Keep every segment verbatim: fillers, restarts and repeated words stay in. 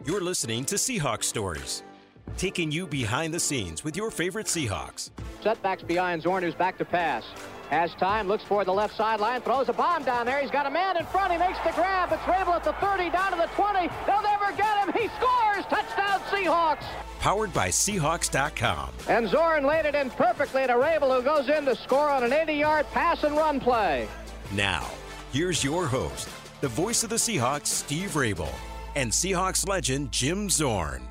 You're listening to Seahawks Stories, taking you behind the scenes with your favorite Seahawks. Setbacks behind Zorn, who's back to pass. Has time, looks for the left sideline, throws a bomb down there. He's got a man in front. He makes the grab. It's Rabel at the thirty, down to the twenty. They'll never get him. He scores. Touchdown, Seahawks. Powered by Seahawks dot com. And Zorn laid it in perfectly to Rabel, who goes in to score on an eighty-yard pass and run play. Now, here's your host, the voice of the Seahawks, Steve Rabel, and Seahawks legend Jim Zorn.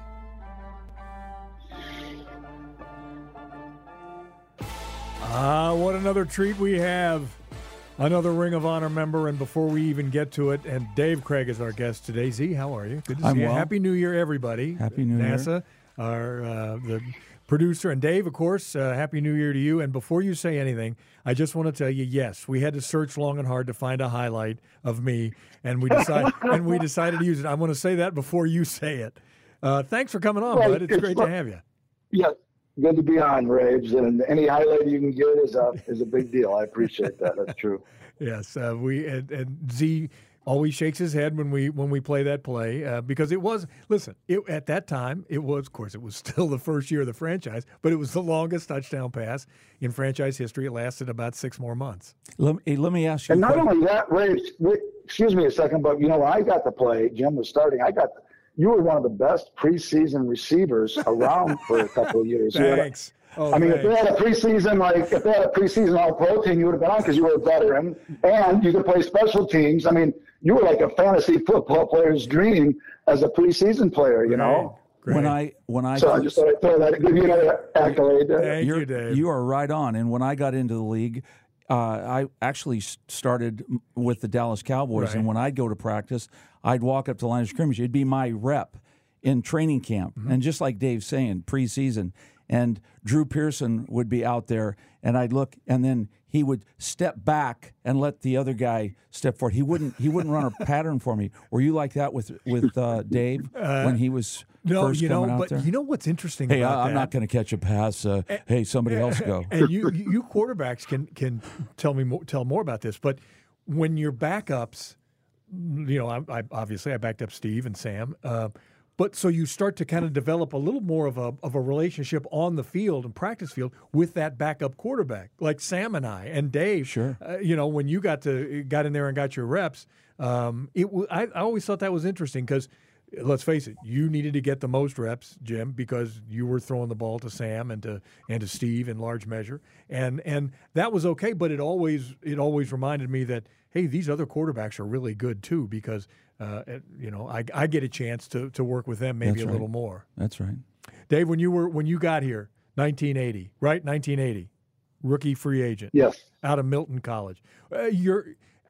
Ah, what another treat we have. Another Ring of Honor member, and before we even get to it, and Dave Craig is our guest today. Z, how are you? Good to I'm see you. well. Happy New Year, everybody. Happy New NASA, Year. our uh, the producer, and Dave, of course, uh, Happy New Year to you. And before you say anything, I just want to tell you, yes, we had to search long and hard to find a highlight of me, and we decided and we decided to use it. I want to say that before you say it. Uh, thanks for coming on, well, bud. It's, it's great fun. to have you. Yeah, good to be on, Raves, and any highlight you can get is a is a big deal. I appreciate that. That's true. Yes, uh, we and, and Z always shakes his head when we when we play that play uh, because it was listen it, at that time it was, of course, it was still the first year of the franchise, but it was the longest touchdown pass in franchise history. It lasted about six more months. Let me, let me ask you. And a not question. only that, Raves. Excuse me a second, but you know when I got to play, Jim was starting. I got you were one of the best preseason receivers around for a couple of years. Thanks. Oh, I mean, thanks. if they had a preseason, like if they had a preseason all-pro team, you would have been on because you were a veteran, and you could play special teams. I mean, you were like a fantasy football player's dream as a preseason player. You know. Great. When I when I So I just thought I'd throw that, give you another accolade there. Thank you're, you, Dave. you are right on. And when I got into the league, uh, I actually s- started m- with the Dallas Cowboys, Right. and when I'd go to practice, I'd walk up to the line of scrimmage. It'd be my rep in training camp, Mm-hmm. and just like Dave's saying, preseason. And Drew Pearson would be out there, and I'd look, and then he would step back and let the other guy step forward. He wouldn't. He wouldn't run a pattern for me. Were you like that with with uh, Dave when he was no, first you know, coming out but there? you know what's interesting Hey, about I, I'm that? not going to catch a pass. Uh, hey, somebody else go. And you, you quarterbacks can can tell me more, tell more about this. But when your backups, you know, I, I obviously I backed up Steve and Sam. Uh, but so you start to kind of develop a little more of a of a relationship on the field and practice field with that backup quarterback, like Sam and I and Dave. Sure. Uh, you know, when you got to got in there and got your reps, um, it w- I, I always thought that was interesting because. Let's face it, you needed to get the most reps, Jim, because you were throwing the ball to Sam and to and to Steve in large measure. And and that was okay, but it always it always reminded me that, hey, these other quarterbacks are really good too, because uh, you know, I, I get a chance to, to work with them maybe That's a right. little more. That's right. Dave, when you were when you got here, nineteen eighty, right? nineteen eighty, rookie free agent. Yes. Out of Milton College. Uh, you're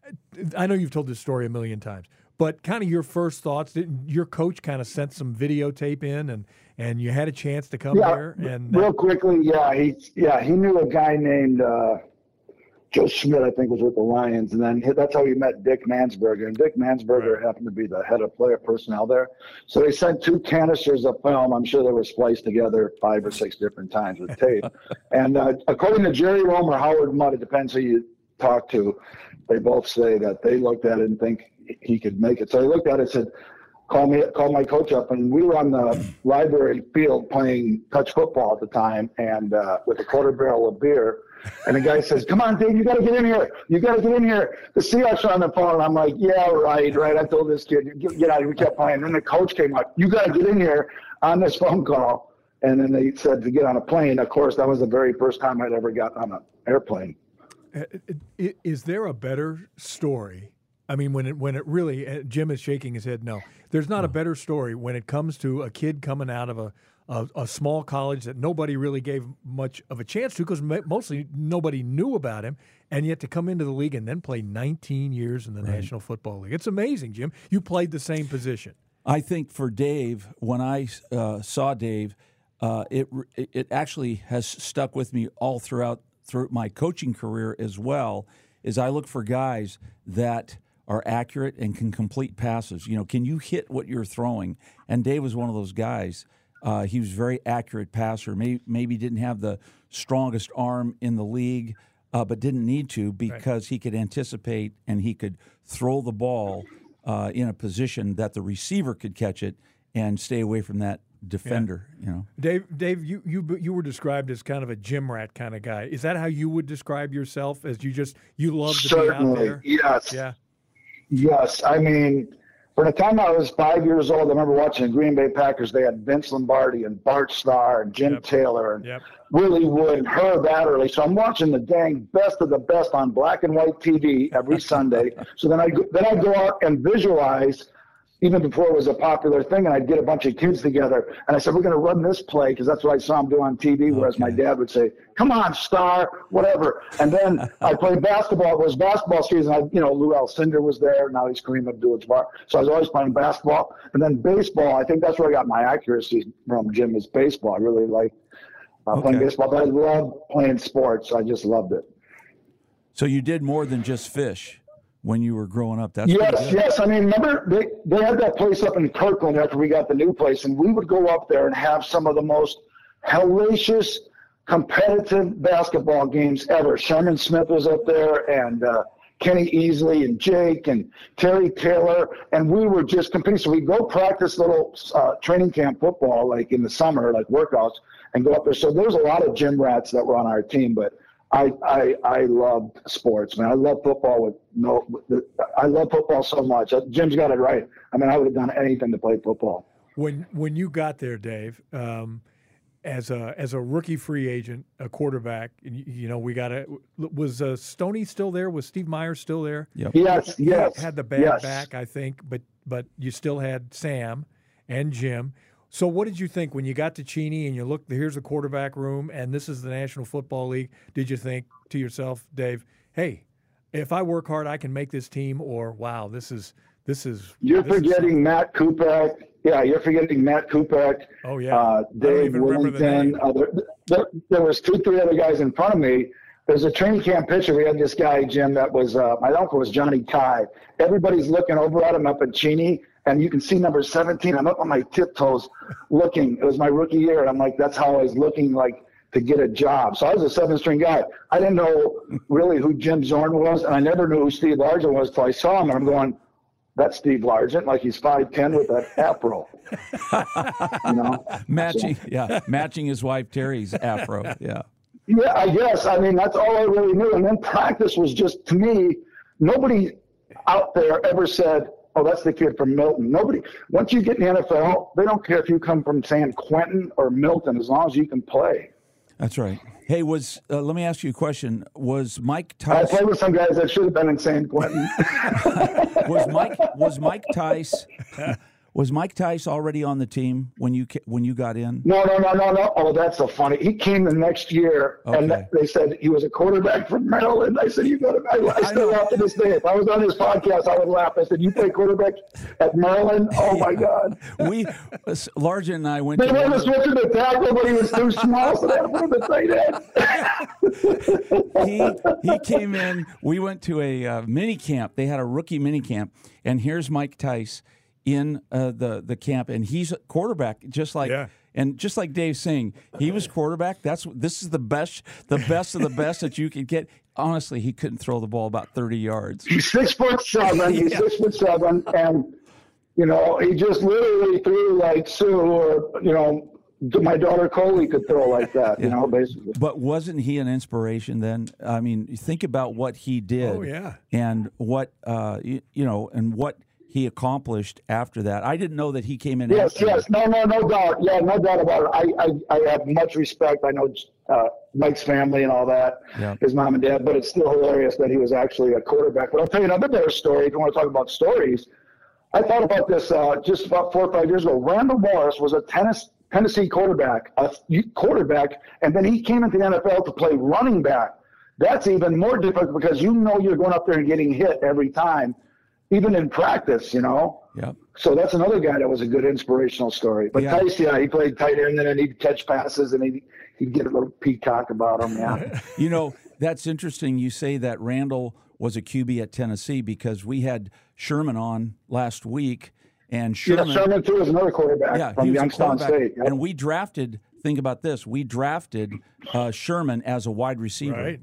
I know you've told this story a million times. But kind of your first thoughts, did your coach kind of sent some videotape in, and, and you had a chance to come Yeah, here? And real quickly, yeah, he yeah he knew a guy named uh, Joe Schmidt, I think, was with the Lions, and then he, that's how he met Dick Mansberger. And Dick Mansberger Right. happened to be the head of player personnel there. So they sent two canisters of film. I'm sure they were spliced together five or six different times with tape. and uh, according to Jerry Rome or Howard Mudd, it depends who you talk to, they both say that they looked at it and think he could make it. So he looked at it and said, call me, call my coach up. And we were on the library field playing touch football at the time, and uh, with a quarter barrel of beer. And the guy says, come on, Dave, you got to get in here. You got to get in here. The Seahawks are on the phone. And I'm like, yeah, right, right. I told this kid, get, get out. We kept playing. And then the coach came up, you got to get in here on this phone call. And then they said to get on a plane. Of course, that was the very first time I'd ever gotten on an airplane. Is there a better story? I mean, when it when it really, uh, Jim is shaking his head. No, there's not a better story when it comes to a kid coming out of a a, a small college that nobody really gave much of a chance to because mostly nobody knew about him, and yet to come into the league and then play nineteen years in the right. National Football League. It's amazing, Jim. You played the same position. I think for Dave, when I uh, saw Dave, uh, it it actually has stuck with me all throughout through my coaching career as well. Is I look for guys that are accurate and can complete passes. You know, can you hit what you're throwing? And Dave was one of those guys. Uh, he was a very accurate passer. Maybe, maybe didn't have the strongest arm in the league, uh, but didn't need to because right. he could anticipate and he could throw the ball uh, in a position that the receiver could catch it and stay away from that defender. Yeah. You know, Dave. Dave, you you you were described as kind of a gym rat kind of guy. Is that how you would describe yourself? As you just you love to Certainly, be out there? Yes. Yeah. Yes. I mean, from the time I was five years old, I remember watching the Green Bay Packers. They had Vince Lombardi and Bart Starr and Jim Yep. Taylor and Yep. Willie Wood and Herb Adderley. So I'm watching the dang best of the best on black and white T V every Sunday. So then I then I go out and visualize, even before it was a popular thing, and I'd get a bunch of kids together, and I said, we're going to run this play, because that's what I saw him do on T V, whereas Okay. my dad would say, come on, Star, whatever. And then I played basketball. It was basketball season. I, you know, Lou Alcindor was there. Now he's Kareem Abdul-Jabbar. So I was always playing basketball. And then baseball, I think that's where I got my accuracy from, Jim, is baseball. I really like uh, Okay. playing baseball, but I love playing sports. I just loved it. so you did more than just fish when you were growing up. That's pretty Yes, good. yes. I mean, remember they, they had that place up in Kirkland after we got the new place, and we would go up there and have some of the most hellacious, competitive basketball games ever. Sherman Smith was up there, and uh, Kenny Easley, and Jake, and Terry Taylor, and we were just competing. So we'd go practice little uh, training camp football, like in the summer, like workouts, and go up there. So there was a lot of gym rats that were on our team, but I, I I loved sports, man. I love football with no. With the, I love football so much. Jim's got it right. I mean, I would have done anything to play football. When when you got there, Dave, um, as a as a rookie free agent, a quarterback, and you, you know we got a was uh, Stoney still there? Was Steve Myers still there? Yep. Yes, He yes. had the bad yes. back, I think, but but you still had Sam and Jim. So what did you think when you got to Cheney and you looked, here's the quarterback room, and this is the National Football League? Did you think to yourself, Dave, hey, if I work hard, I can make this team? Or, wow, this is this is You're this is forgetting Matt Kupak. Yeah, you're forgetting Matt Kupak. Oh, yeah. Uh, I don't Dave even remember the Willington. name. Uh, there, there, there was two, three other guys in front of me. There's a training camp picture. We had this guy, Jim, that was uh, my uncle was Johnny Ty. Everybody's looking over at him up at Cheney, and you can see number seventeen. I'm up on my tiptoes looking. It was my rookie year, and I'm like, that's how I was looking like to get a job. So I was a seven-string guy. I didn't know really who Jim Zorn was, and I never knew who Steve Largent was until I saw him, and I'm going, that's Steve Largent, like he's five ten with that afro. You know? Matching, yeah, matching his wife Terry's afro. Yeah. Yeah, I guess. I mean, that's all I really knew. And then practice was just, to me, nobody out there ever said, oh, that's the kid from Milton. Nobody. Once you get in the N F L, they don't care if you come from San Quentin or Milton, as long as you can play. That's right. Hey, was uh, let me ask you a question. Was Mike I Tice played with some guys that should have been in San Quentin. was Mike was Mike Tice was Mike Tice already on the team when you ca- when you got in? No, no, no, no, no. Oh, that's so funny. He came the next year, and Okay. they said he was a quarterback from Maryland. I said, you got to, I, I still laugh to this day. If I was on his podcast, I would laugh. I said, you play quarterback at Maryland? Oh, my God. We uh, Largent and I went They to wanted one to of switch him to tackle, but he was too small, so they had to put him at tight end. he he came in. We went to a uh, mini camp. They had a rookie mini camp, and here's Mike Tice in uh, the the camp, and he's a quarterback, just like Yeah. and just like Dave's saying, he was quarterback. That's this is the best, the best of the best that you could get. Honestly, he couldn't throw the ball about thirty yards. He's six foot seven. He's Yeah. six foot seven, and you know he just literally threw like Sue, or you know my daughter Coley could throw like that. You know, basically. But wasn't he an inspiration then? I mean, think about what he did. Oh, yeah. And what uh, you, you know, and what he accomplished after that. I didn't know that he came in. Yes, after yes, no, no, no doubt. Yeah, no doubt about it. I, I, I have much respect. I know uh, Mike's family and all that, Yeah. his mom and dad, but it's still hilarious that he was actually a quarterback. But I'll tell you another better story. If you want to talk about stories, I thought about this uh, just about four or five years ago. Randall Morris was a tennis, Tennessee quarterback, a quarterback, and then he came into the N F L to play running back. That's even more difficult because you know you're going up there and getting hit every time, even in practice, you know. Yep. So that's another guy that was a good inspirational story. But Yeah. Tice, yeah, he played tight end and then he'd catch passes and he'd, he'd get a little peacock about him, yeah. You know, that's interesting. You say that Randall was a Q B at Tennessee because we had Sherman on last week, and Sherman, yeah, Sherman, too, is another quarterback yeah, from he was a Youngstown quarterback. State. Yep. And we drafted, think about this, we drafted uh, Sherman as a wide receiver. Right.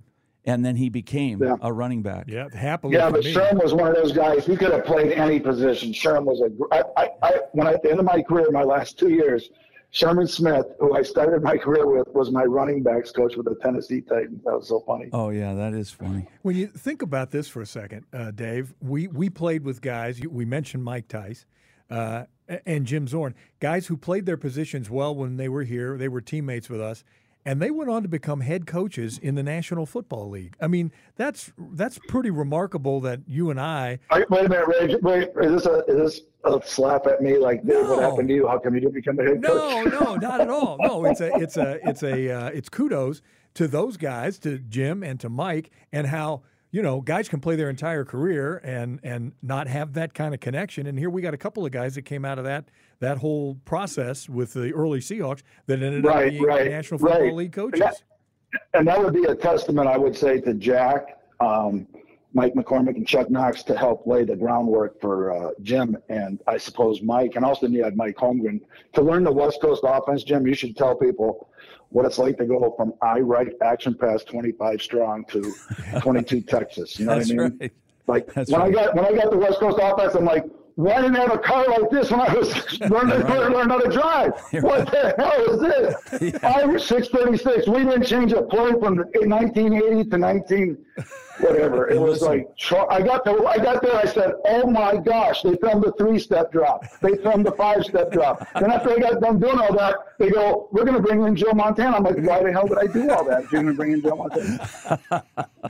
and then he became Yeah. a running back. Yeah, happily. Yeah, for but me. Sherm was one of those guys. He could have played any position. Sherm was a. I, I, I, when I, at the end of my career, my last two years, Sherman Smith, who I started my career with, was my running backs coach with the Tennessee Titans. That was so funny. Oh yeah, that is funny. When you think about this for a second, uh, Dave, we, we played with guys. We mentioned Mike Tice uh, and Jim Zorn, guys who played their positions well when they were here. They were teammates with us, and they went on to become head coaches in the National Football League. I mean, that's that's pretty remarkable that you and I. Wait, wait a minute, Ray. Wait, is this a is this a slap at me? Like, Dave, No. what happened to you? How come you didn't become a head No, coach? no, not at all. No, it's a it's a it's a uh, it's kudos to those guys, to Jim and to Mike, and how. You know, guys can play their entire career and and not have that kind of connection. And here we got a couple of guys that came out of that that whole process with the early Seahawks that ended Right, up being right, National Football right. League And coaches. that, and that would be a testament, I would say, to Jack, um, Mike McCormick, and Chuck Knox to help lay the groundwork for uh, Jim and I suppose Mike. And also you had Mike Holmgren. To learn the West Coast offense, Jim, you should tell people what it's like to go from I write action pass twenty-five strong to twenty-two Texas. You know That's what I mean? right. Like That's when right. I got when I got the West Coast offense, I'm like, why didn't I have a car like this when I was learning, Right. learning how to drive? What the hell is this? I was six thirty-six. We didn't change a play from nineteen eighty to nineteen whatever. It was like I got there. I got there. I said, "Oh my gosh!" They filmed a three-step drop. They filmed a five-step drop. Then after I got done doing all that, they go, "We're going to bring in Joe Montana." I'm like, "Why the hell did I do all that? You're going to bring in Joe Montana?"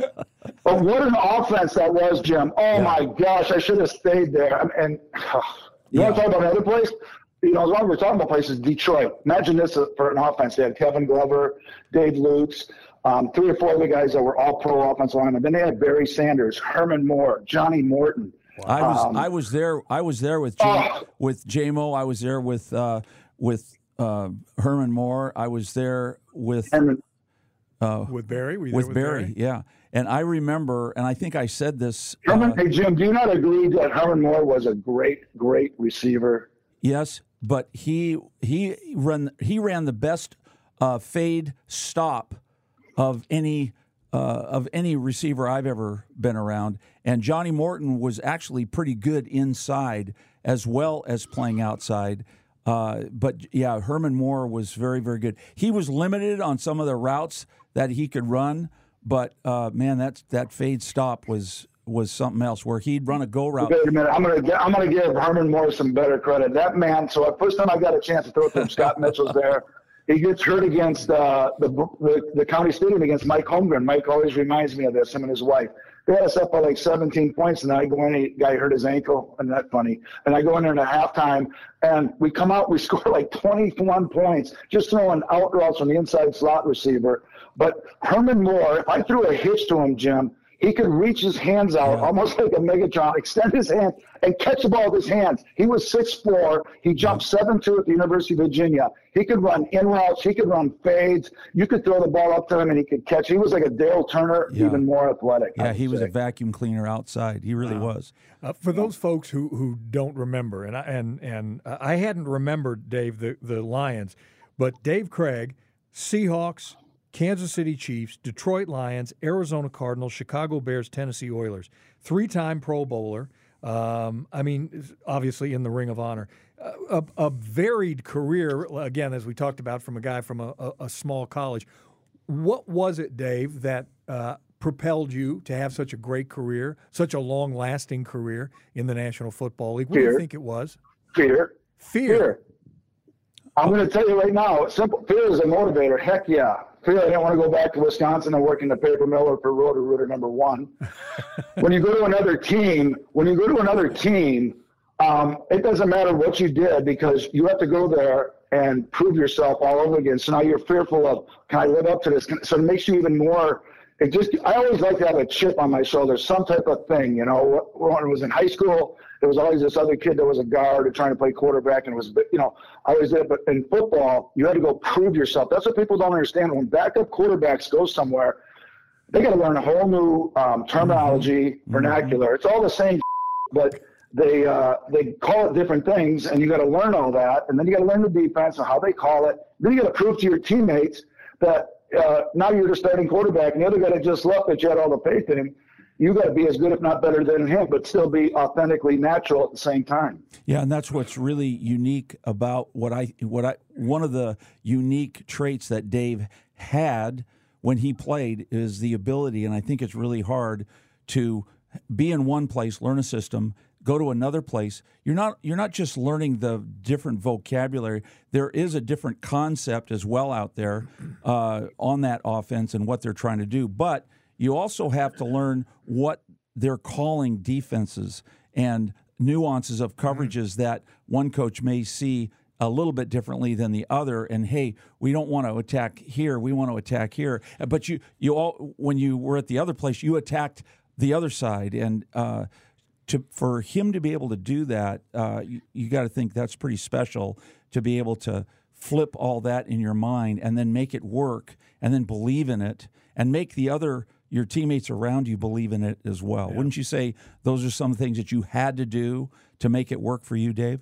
But what an offense that was, Jim. Oh, yeah. My gosh, I should have stayed there. And, and uh, you yeah. want to talk about another place? You know, as long as we're talking about places, Detroit. Imagine this for an offense. They had Kevin Glover, Dave Lutz, um, three or four other guys that were all pro offensive linemen. Then they had Barry Sanders, Herman Moore, Johnny Morton. Wow. I was um, I was there. I was there with J- oh. with J-Mo. I was there with uh, with uh, Herman Moore. I was there with Herman. Uh, with Barry. Were you with, there with Barry, Barry, yeah. And I remember, and I think I said this. Herman, uh, hey Jim, do you not agree that Herman Moore was a great, great receiver? Yes, but he he run he ran the best uh, fade stop of any uh, of any receiver I've ever been around. And Johnny Morton was actually pretty good inside as well as playing outside. Uh, but yeah, Herman Moore was very, very good. He was limited on some of the routes that he could run, but uh, man, that that fade stop was was something else where he'd run a go route. Wait a minute, I'm gonna get, I'm gonna give Herman Moore some better credit. That man. So the first time I got a chance to throw it to him, Scott Mitchell's there. He gets hurt against uh, the, the the county stadium against Mike Holmgren. Mike always reminds me of this. Him and his wife. They had us up by like seventeen points, and then I go in, a guy hurt his ankle, and that's funny. And I go in there in a halftime, and we come out, we score like twenty-one points, just throwing out routes from the inside slot receiver. But Herman Moore, if I threw a hitch to him, Jim, he could reach his hands out, yeah. almost like a Megatron, extend his hand, and catch the ball with his hands. He was six foot four. He jumped seven two at the University of Virginia. He could run in routes. He could run fades. You could throw the ball up to him, and he could catch. He was like a Dale Turner, yeah. even more athletic. Yeah, he was say. a vacuum cleaner outside. He really wow. was. Uh, for those folks who, who don't remember, and I, and and uh, I hadn't remembered, Dave, the, the Lions, but Dave Craig, Seahawks, Kansas City Chiefs, Detroit Lions, Arizona Cardinals, Chicago Bears, Tennessee Oilers, three-time Pro Bowler. Um, I mean, obviously in the Ring of Honor. A, a varied career, again, as we talked about, from a guy from a, a, a small college. What was it, Dave, that uh, propelled you to have such a great career, such a long-lasting career in the National Football League? What Fear. do you think it was? Fear. Fear. Fear. I'm going to tell you right now, simple. Fear is a motivator. Heck yeah. Fear I didn't want to go back to Wisconsin and work in the paper mill or for Roto-Rooter number one. When you go to another team, when you go to another team, um, it doesn't matter what you did because you have to go there and prove yourself all over again. So now you're fearful of, can I live up to this? So it makes you even more. It just, I always like to have a chip on my shoulder, some type of thing, you know. When I was in high school, there was always this other kid that was a guard trying to play quarterback, and it was, you know, I was there. But in football, you had to go prove yourself. That's what people don't understand. When backup quarterbacks go somewhere, they got to learn a whole new um, terminology, mm-hmm. vernacular. It's all the same, but they uh, they call it different things, and you got to learn all that, and then you got to learn the defense and how they call it. Then you got to prove to your teammates that uh, now you're the starting quarterback, and the other guy that just left that you had all the faith in him, you got to be as good, if not better than him, but still be authentically natural at the same time. Yeah, and that's what's really unique about what I what I one of the unique traits that Dave had when he played is the ability, and I think it's really hard to be in one place, learn a system, go to another place. You're not you're not just learning the different vocabulary. There is a different concept as well out there uh, on that offense and what they're trying to do, but you also have to learn what they're calling defenses and nuances of coverages that one coach may see a little bit differently than the other. And hey, we don't want to attack here; we want to attack here. But you, you all, when you were at the other place, you attacked the other side, and uh, to for him to be able to do that, uh, you, you got to think that's pretty special to be able to flip all that in your mind and then make it work, and then believe in it, and make the other. Your teammates around you believe in it as well. Yeah. Wouldn't you say those are some things that you had to do to make it work for you, Dave?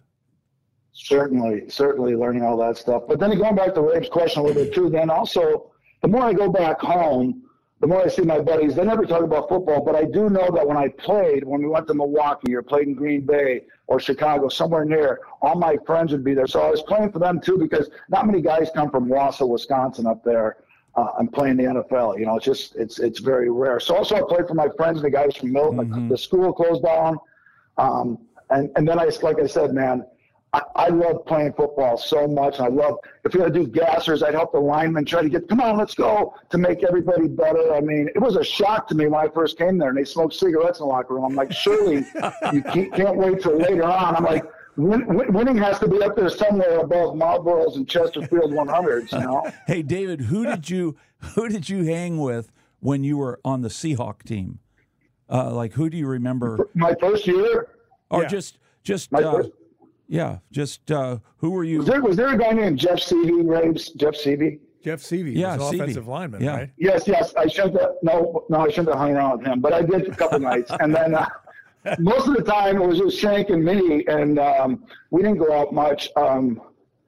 Certainly, certainly learning all that stuff. But then going back to Rabe's question a little bit too, then also, the more I go back home, the more I see my buddies, they never talk about football, but I do know that when I played, when we went to Milwaukee or played in Green Bay or Chicago, somewhere near, all my friends would be there. So I was playing for them too, because not many guys come from Wausau, Wisconsin up there. Uh, I'm playing the N F L. You know, it's just it's it's very rare. So also I played for my friends and the guys from Milton. Mm-hmm. The school closed down, um, and and then I like I said, man, I, I love playing football so much. I love if we had to do gassers, I'd help the linemen try to get come on, let's go to make everybody better. I mean, it was a shock to me when I first came there and they smoked cigarettes in the locker room. I'm like, surely you can't, can't wait till later on. I'm like. Win, win, winning has to be up there somewhere above Marlboros and Chesterfield one hundreds, you know. Hey, David, who did you who did you hang with when you were on the Seahawk team? Uh, like, who do you remember? My first year, or yeah. just just My uh, first... yeah, just uh, who were you? Was there, was there a guy named Jeff Seavey, Rabes? Jeff Seavey? Jeff Seavey, yeah, was an Seavey. offensive lineman, yeah. right? Yes, yes. I shouldn't have, no, no, I shouldn't have hung around with him, but I did a couple nights, and then. Uh, Most of the time, it was just Shank and me, and um, we didn't go out much. Um,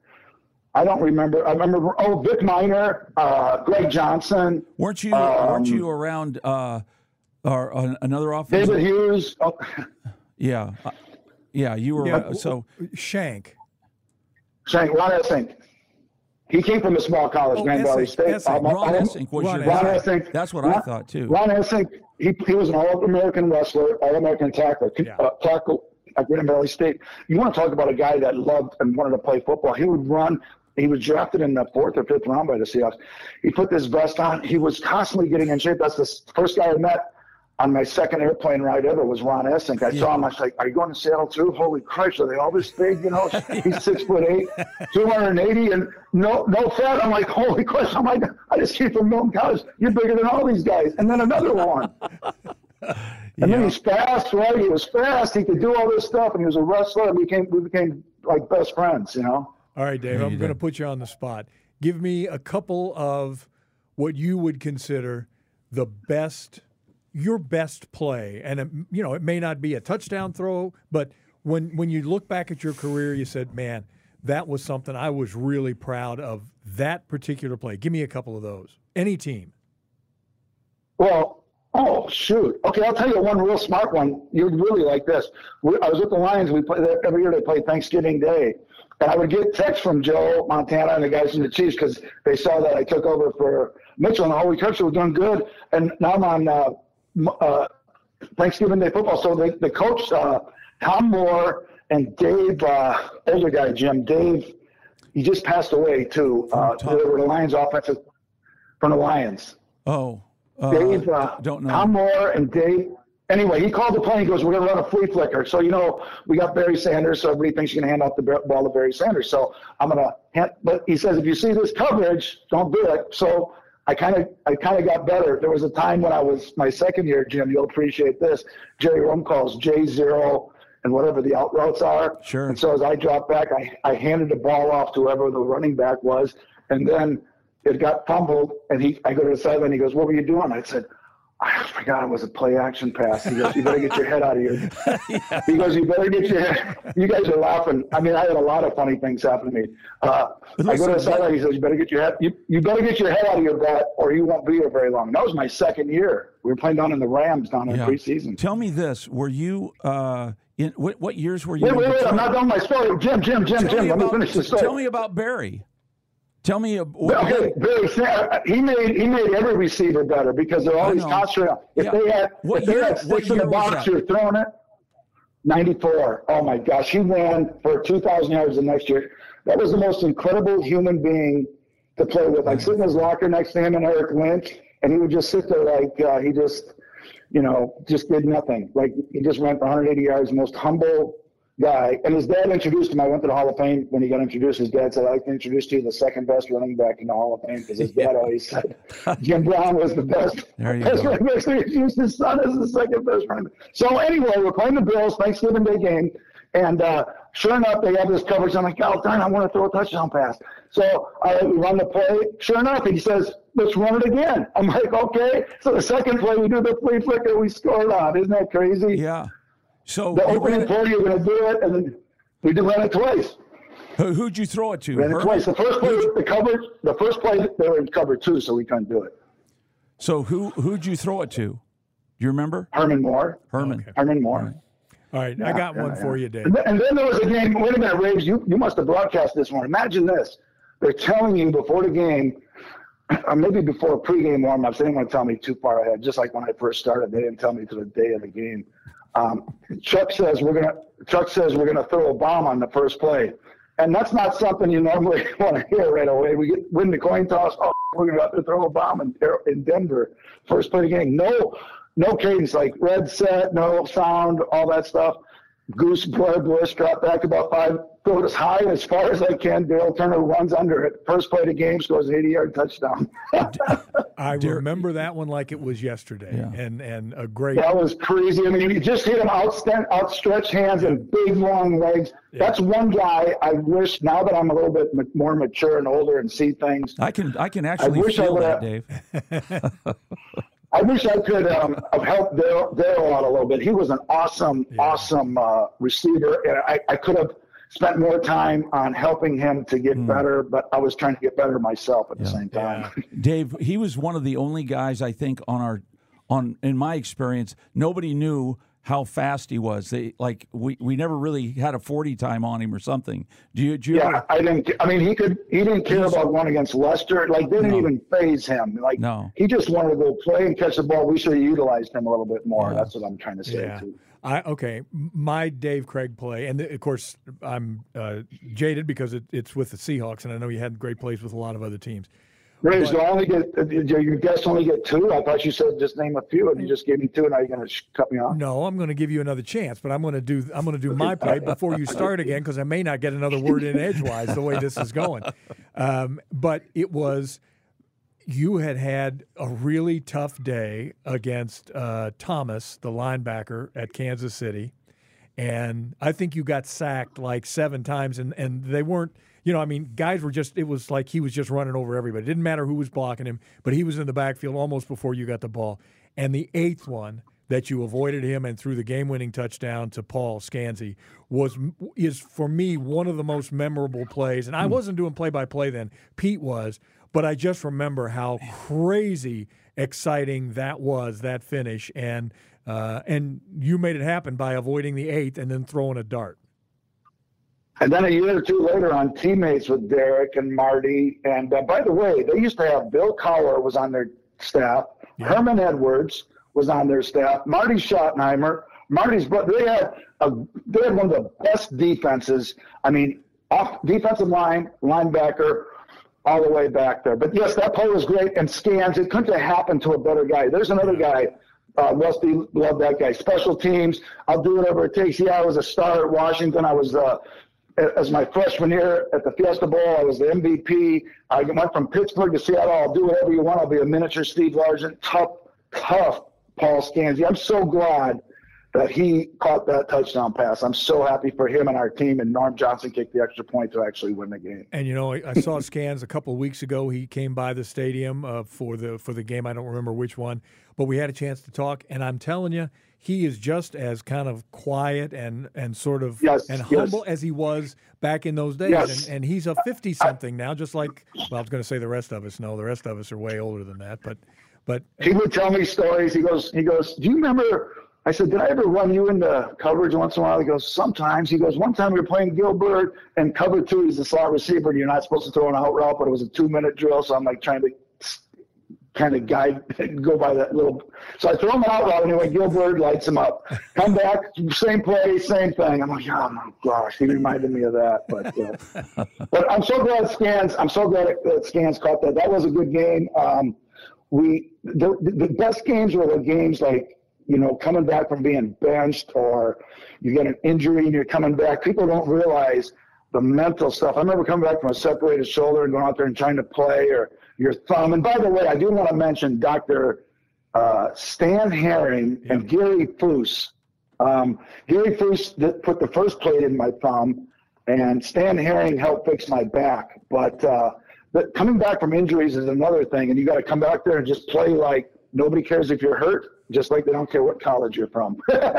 I don't remember. I remember. Oh, Vic Miner, uh, Greg Johnson. Weren't you? Um, weren't you around? Uh, or uh, another offensive? David Hughes. Oh. Yeah, uh, yeah. You were yeah, uh, so Shank. Shank. Ron Essink. He came from a small college, oh, Grand Valley Essink, State. Essink. Um, Ron um, Essink was Ron your Ron guy. Essink. That's what Ron, I thought too. Ron Essink. He he was an All-American wrestler, All-American tackler, Yeah. uh, tackle at Grand Valley State. You want to talk about a guy that loved and wanted to play football? He would run. He was drafted in the fourth or fifth round by the Seahawks. He put this vest on. He was constantly getting in shape. That's the first guy I met on my second airplane ride ever was Ron Essink. I yeah. saw him. I was like, "Are you going to Seattle too? Holy Christ, are they all this big? You know, he's six foot eight, two hundred eighty, and no no fat." I'm like, "Holy Christ!" I'm like, "I just came from Milton College. You're bigger than all these guys." And then another one. And yeah. then he's fast, right? He was fast. He could do all this stuff, and he was a wrestler. And we became we became like best friends, you know. All right, Dave. I'm going to put you on the spot. Give me a couple of what you would consider the best. Your best play, and it, you know it may not be a touchdown throw, but when when you look back at your career, you said, "Man, that was something I was really proud of." That particular play. Give me a couple of those. Any team. Well, oh shoot. Okay, I'll tell you one real smart one. You'd really like this. We, I was with the Lions. We play every year. They play Thanksgiving Day, and I would get texts from Joe Montana and the guys from the Chiefs because they saw that I took over for Mitchell, and holy crap, we're doing good. And now I'm on. Uh, Uh, Thanksgiving Day football. So the, the coach, uh, Tom Moore and Dave, uh, older guy, Jim, Dave, he just passed away too. Uh, they were the Lions offensive from the Lions. Oh, uh, Dave, uh, don't know. Tom Moore and Dave. Anyway, he called the play. He goes, "We're going to run a flea flicker." So, you know, we got Barry Sanders, so everybody thinks you're going to hand off the ball to Barry Sanders. So I'm going to hand, but he says, if you see this coverage, don't do it. So I kind of I kind of got better. There was a time when I was my second year, Jim, you'll appreciate this. Jerry Rum calls J zero and whatever the out routes are. Sure. And so as I dropped back, I, I handed the ball off to whoever the running back was. And then it got fumbled, and he I go to the sideline. He goes, "What were you doing?" I said, I forgot it was a play action pass. He goes, you better get your head out of here. yeah. He goes, you better get your head. You guys are laughing. I mean, I had a lot of funny things happen to me. Uh, I go to the sideline. He says, you better get your head. You, you better get your head out of your butt, or you won't be here very long. That was my second year. We were playing down in the Rams down in yeah. preseason. Tell me this: were you uh, in what, what years were you? Wait, in wait, wait! Detroit? I'm not done my story. Jim, Jim, Jim, tell Jim. Me let about, me finish the story. Tell me about Barry. Tell me. What, okay, Barry. He made he made every receiver better because they're always concentrating. If yeah. they had what if they year, had six in the box, you're throwing it. ninety-four. Oh my gosh, he ran for two thousand yards the next year. That was the most incredible human being to play with. I'd sit in his locker next to him and Eric Lynch, and he would just sit there like uh, he just, you know, just did nothing. Like he just ran for one hundred eighty yards, the most humble guy. And his dad introduced him. I went to the Hall of Fame when he got introduced. His dad said, I'd like to introduce you to the second best running back in the Hall of Fame, because his dad always said Jim Brown was the best. There you best go. running back. So he introduced his son as the second best running back. So anyway, we're playing the Bills, Thanksgiving Day game. And uh, sure enough, they have this coverage. I'm like, oh, darn, I want to throw a touchdown pass. So I we run the play. Sure enough, he says, let's run it again. I'm like, okay. So the second play, we do the flea flicker, we scored on. Isn't that crazy? Yeah. So the opening play, you're going to do it, and then we did run it twice. Who, who'd you throw it to? Ran it Herman? twice. The first play, the coverage. The first play, they were in cover two, so we couldn't do it. So who who'd you throw it to? Do you remember? Herman Moore. Herman. Okay. Herman Moore. All right. All right, Yeah, I got yeah, one yeah. for you, Dave. And then, and then there was a game. Wait a minute, Raves. You you must have broadcast this one. Imagine this. They're telling you before the game, or maybe before a pregame warm-up. They didn't want to tell me too far ahead. Just like when I first started, they didn't tell me to the day of the game. Um, Chuck says we're gonna. Chuck says we're gonna throw a bomb on the first play, and that's not something you normally want to hear right away. We get win the coin toss. Oh, we're gonna have to throw a bomb in, in Denver. First play of the game. No, no cadence, like red set, no sound, all that stuff. Goose Blair Bush drop back about five, throw it as high and as far as I can. Dale Turner runs under it. First play of the game, scores an eighty-yard touchdown. I remember that one like it was yesterday, Yeah. and and a great. That was crazy. I mean, you just hit him outstand, outstretched hands and big long legs. Yeah. That's one guy I wish, now that I'm a little bit m- more mature and older and see things, I can I can actually wish I feel that, would've- Dave. I wish I could um, have helped Dale, Dale out a little bit. He was an awesome, Yeah. awesome uh, receiver, and I, I could have spent more time on helping him to get better, but I was trying to get better myself at the Yeah. same time. Yeah. Dave, he was one of the only guys I think on our on in my experience, nobody knew how fast he was. They like we, we never really had a forty time on him or something. Do you? Do you Yeah, ever, I didn't. I mean, he could. He didn't care about going against Leicester. Like, didn't No. even phase him. Like, No. he just wanted to go play and catch the ball. We should have utilized him a little bit more. Yeah. That's what I'm trying to say. Yeah. Too. I okay. My Dave Craig play, and of course I'm uh, jaded because it, it's with the Seahawks, and I know you had great plays with a lot of other teams. Rays, do I only get? Did your guests only get two? I thought you said just name a few, and you just gave me two. And now you're going to sh- cut me off. No, I'm going to give you another chance, but I'm going to do I'm going to do my play before you start again because I may not get another word in edgewise the way this is going. Um, but it was you had had a really tough day against uh, Thomas, the linebacker at Kansas City, and I think you got sacked like seven times, and and they weren't. You know, I mean, guys were just, it was like he was just running over everybody. It didn't matter who was blocking him, but he was in the backfield almost before you got the ball. And the eighth one that you avoided him and threw the game-winning touchdown to Paul Scansey was, is for me, one of the most memorable plays. And I wasn't doing play-by-play then. Pete was. But I just remember how crazy exciting that was, that finish. And, uh, and you made it happen by avoiding the eighth and then throwing a dart. And then a year or two later, on teammates with Derek and Marty. And uh, by the way, they used to have Bill Cowher was on their staff. Yeah. Herman Edwards was on their staff. Marty Schottenheimer. Marty's brother. They had a, they had one of the best defenses. I mean, off defensive line, linebacker, all the way back there. But yes, that play was great. And Scans, it couldn't have happened to a better guy. There's another guy. Uh, Rusty, love that guy. Special teams. I'll do whatever it takes. Yeah, I was a star at Washington. I was. Uh, As my freshman year at the Fiesta Bowl, I was the M V P. I went from Pittsburgh to Seattle. I'll do whatever you want. I'll be a miniature Steve Largent. Tough, tough Paul Scansey. I'm so glad that he caught that touchdown pass. I'm so happy for him and our team, and Norm Johnson kicked the extra point to actually win the game. And, you know, I, I saw scans a couple of weeks ago. He came by the stadium uh, for the for the game. I don't remember which one, but we had a chance to talk. And I'm telling you, he is just as kind of quiet and, and sort of yes, and yes. humble as he was back in those days. Yes. And, and he's a fifty-something now, just like, well, I was going to say the rest of us. No, the rest of us are way older than that. But but he would tell me stories. He goes, he goes, do you remember – I said, did I ever run you into coverage once in a while? He goes, sometimes. He goes, one time we were playing Gilbert and cover two, he's the slot receiver, and you're not supposed to throw an out route, but it was a two-minute drill, so I'm like trying to kind of guide, go by that little. So I throw him an out route, and anyway, Gilbert lights him up. Come back, same play, same thing. I'm like, oh, my gosh, he reminded me of that. But uh, but I'm so glad Scans, I'm so glad that Scans caught that. That was a good game. Um, we the, the best games were the games like, you know, coming back from being benched, or you get an injury and you're coming back. People don't realize the mental stuff. I remember coming back from a separated shoulder and going out there and trying to play, or your thumb. And by the way, I do want to mention Doctor Uh, Stan Herring yeah. and Gary Foose. Um, Gary Foose put the first plate in my thumb, and Stan Herring helped fix my back. But, uh, but coming back from injuries is another thing, and you got to come back there and just play like nobody cares if you're hurt, just like they don't care what college you're from.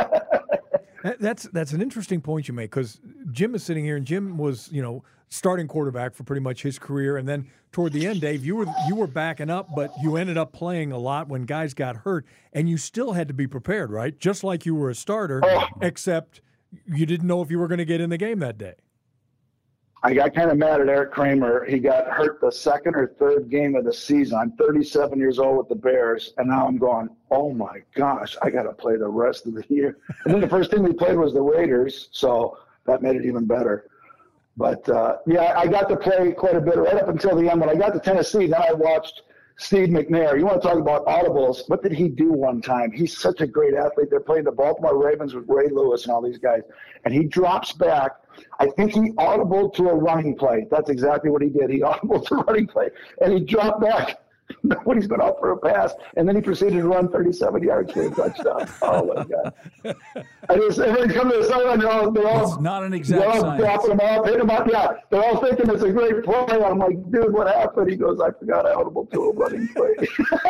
That's that's an interesting point you make, because Jim is sitting here, and Jim was, you know, starting quarterback for pretty much his career, and then toward the end, Dave, you were you were backing up, but you ended up playing a lot when guys got hurt, and you still had to be prepared, right? Just like you were a starter, oh. except you didn't know if you were going to get in the game that day. I got kind of mad at Eric Kramer. He got hurt the second or third game of the season. I'm thirty-seven years old with the Bears, and now I'm going, oh, my gosh, I got to play the rest of the year. And then the first team we played was the Raiders, so that made it even better. But, uh, yeah, I got to play quite a bit right up until the end. When I got to Tennessee, then I watched Steve McNair. You want to talk about audibles? What did he do one time? He's such a great athlete. They're playing the Baltimore Ravens with Ray Lewis and all these guys. And he drops back. I think he audibled to a running play. That's exactly what he did. He audibled to a running play. And he dropped back. Nobody's been out for a pass. And then he proceeded to run thirty-seven yards for a touchdown. Oh, my God. I just, everybody come to the sideline, they're all, they're all, it's not an exact they're all science. dropping them off, hitting them up. Yeah, they're all thinking it's a great play. I'm like, dude, what happened? He goes, I forgot I audible to a running play.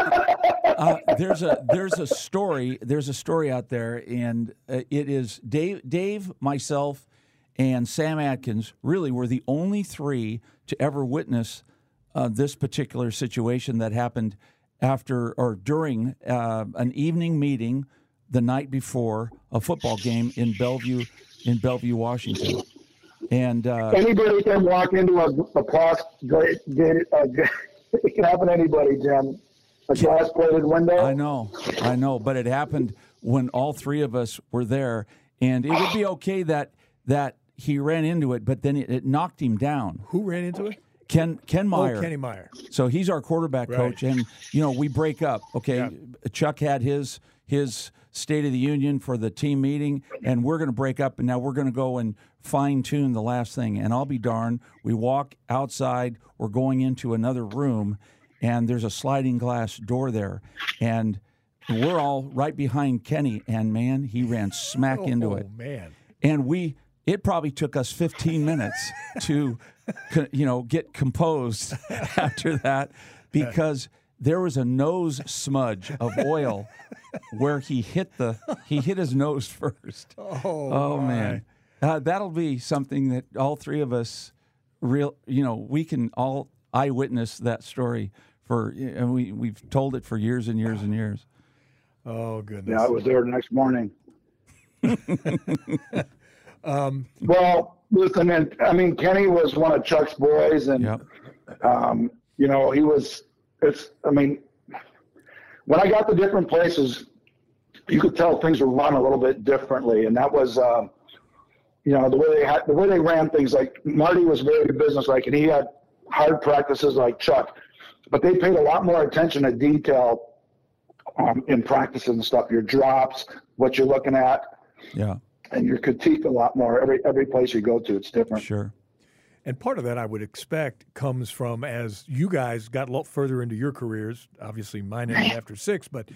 uh, there's a there's a story there's a story out there, and uh, it is Dave, Dave, myself, and Sam Atkins really were the only three to ever witness uh, this particular situation that happened after or during uh, an evening meeting the night before a football game in Bellevue, in Bellevue, Washington. And uh, anybody can walk into a, a glass gate. Uh, it can happen to anybody, Jim. A glass plated window. I know, I know, but it happened when all three of us were there, and it would be okay that that he ran into it, but then it, it knocked him down. Who ran into it? Ken Ken Meyer. Oh, Kenny Meyer. So he's our quarterback right. coach, and you know we break up. Okay, yeah. Chuck had his his State of the Union for the team meeting, and we're going to break up, and now we're going to go and fine tune the last thing. And I'll be darned, we walk outside. We're going into another room, and there's a sliding glass door there, and we're all right behind Kenny. And man, he ran smack oh, into it. Oh man! And we. It probably took us fifteen minutes to, you know, get composed after that, because there was a nose smudge of oil where he hit the he hit his nose first. Oh, oh man, uh, that'll be something that all three of us, real, you know, we can all eyewitness that story for, and we we've told it for years and years and years. Oh goodness! Yeah, I was there the next morning. Um, well, listen, and, I mean, Kenny was one of Chuck's boys, and, yep. um, you know, he was, it's, I mean, when I got to different places, you could tell things were run a little bit differently, and that was, uh, you know, the way they had, the way they ran things. Like Marty was very businesslike, and he had hard practices like Chuck, but they paid a lot more attention to detail um, in practices and stuff, your drops, what you're looking at. Yeah. And your critique a lot more. Every every place you go to, it's different. Sure. And part of that, I would expect, comes from as you guys got a lot further into your careers. Obviously, mine ended after six, but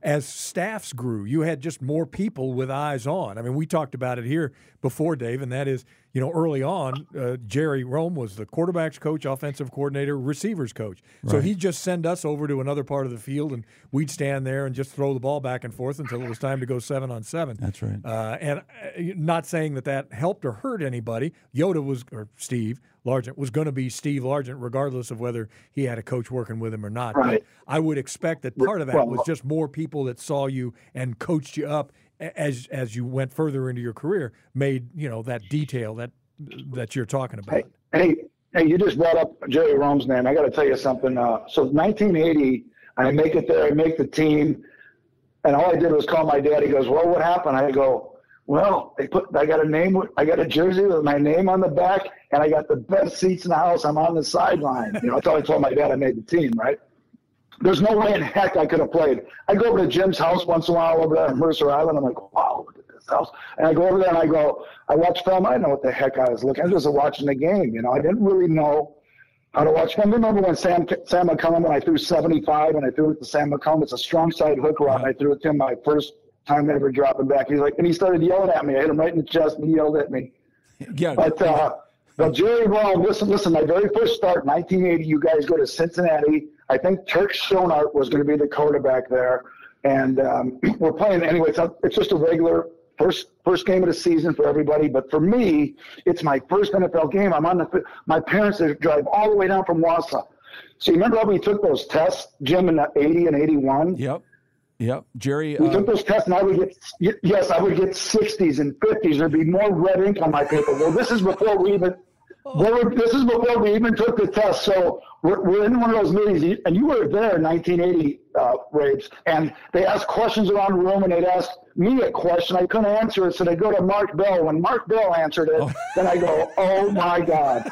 as staffs grew, you had just more people with eyes on. I mean, we talked about it here before, Dave, and that is, you know, early on, uh, Jerry Rome was the quarterback's coach, offensive coordinator, receivers coach. Right. So he'd just send us over to another part of the field, and we'd stand there and just throw the ball back and forth until it was time to go seven on seven. That's right. Uh, and uh, not saying that that helped or hurt anybody. Yoda was, or Steve Largent was going to be Steve Largent, regardless of whether he had a coach working with him or not. Right. But I would expect that part of that well, was just more people that saw you and coached you up as as you went further into your career, made, you know, that detail that that you're talking about. Hey, hey, hey you just brought up Jerry Rome's name. I got to tell you something. Uh, so nineteen eighty, I make it there, I make the team, and all I did was call my dad. He goes, "Well, what happened?" I go, "Well, they put I got a name, I got a jersey with my name on the back, and I got the best seats in the house. I'm on the sideline." You know, that's all I told my dad. I made the team, right? There's no way in heck I could have played. I go over to Jim's house once in a while over there in Mercer Island. I'm like, wow, look at this house. And I go over there and I go, I watch film. I didn't know what the heck I was looking. I was just watching the game. You know, I didn't really know how to watch film. Remember when Sam Sam McCollum, when I threw seventy-five and I threw it to Sam McCollum? It's a strong side hook route. And I threw it to him my first time ever dropping back. He's like, and he started yelling at me. I hit him right in the chest and he yelled at me. Yeah. But, uh, but Jerry Rome, listen, listen, my very first start, nineteen eighty, you guys go to Cincinnati. I think Turk Schoenart was going to be the quarterback there. And um, we're playing anyway. It's, a, it's just a regular first first game of the season for everybody. But for me, it's my first N F L game. I'm on the – my parents they drive all the way down from Wausau. So you remember how we took those tests, Jim, in eighty and eighty-one? Yep. Yep. Jerry. We uh, took those tests, and I would get – yes, I would get sixties and fifties. There'd be more red ink on my paper. Well, this is before we even – Well, this is before we even took the test. So we're, we're in one of those meetings, and you were there in nineteen eighty, uh, Rabes, and they asked questions around the room, and they'd ask me a question. I couldn't answer it, so they go to Mark Bell. When Mark Bell answered it, oh. then I go, oh, my God.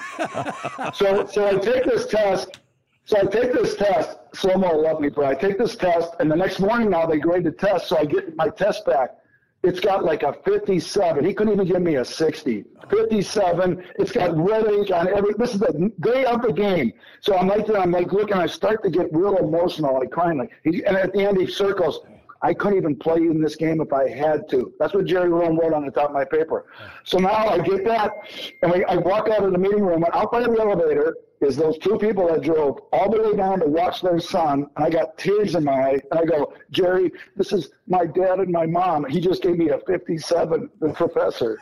so so I take this test. So I take this test. Slow-mo love me, bro. I take this test, and the next morning now they grade the test, so I get my test back. It's got like a fifty-seven. He couldn't even give me a sixty. fifty-seven. It's got red ink on every. This is the day of the game. So I'm like, I'm like looking. I start to get real emotional, like crying. Like, he, and at the end he circles. I couldn't even play in this game if I had to. That's what Jerry Rome wrote on the top of my paper. So now I get that, and we, I walk out of the meeting room. And out by the elevator is those two people that drove all the way down to watch their son. And I got tears in my eye. And I go, Jerry, this is my dad and my mom. He just gave me a fifty-seven, the professor.